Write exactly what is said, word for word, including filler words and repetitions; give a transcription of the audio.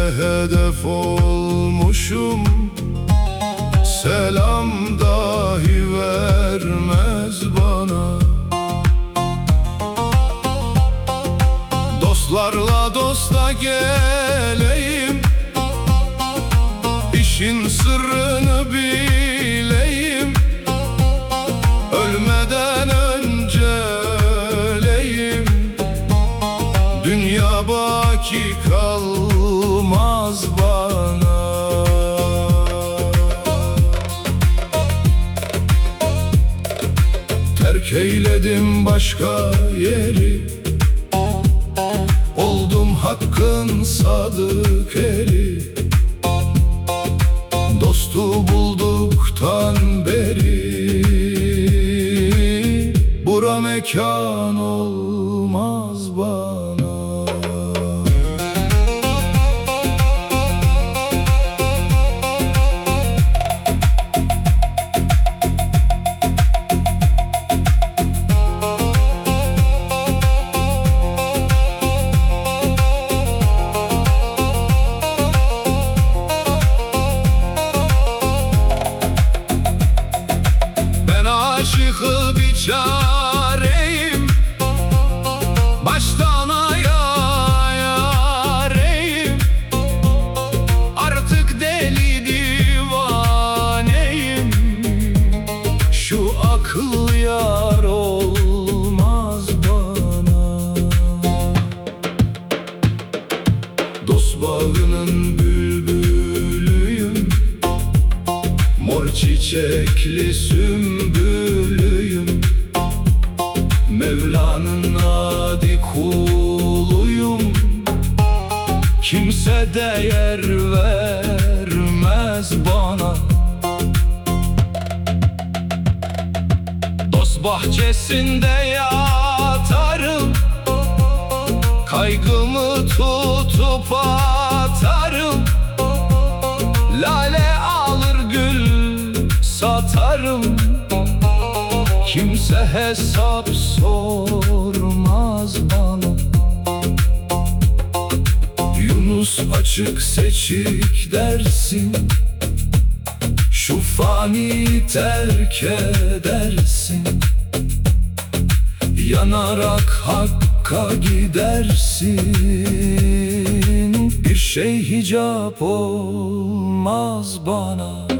hedef olmuşum, selam dahi vermez bana. Dostlarla dosta geleyim, İşin sırrını bileyim, ölmeden önce öleyim. Dünya baki kalmaz bana. Terk eyledim başka yeri, oldum hakkın sadık eri. Dostu bulduktan beri bura mekan olmaz bana. Aşıkı biçareyim, baştan ayağa yareyim. Artık deli divaneyim, şu akıl yar olmaz bana. Dost bağının bülbülüyüm, mor çiçekli sümbülüyüm. Mevla'nın adi kuluyum, kimse değer vermez bana. Dost bahçesinde yatarım, kaygımı tutup atarım. Lale alır gül satarım, kimse hesap sormaz bana. Yunus açık seçik dersin, şu fani terk edersin. Yanarak Hakk'a gidersin, bir şey hicap olmaz bana.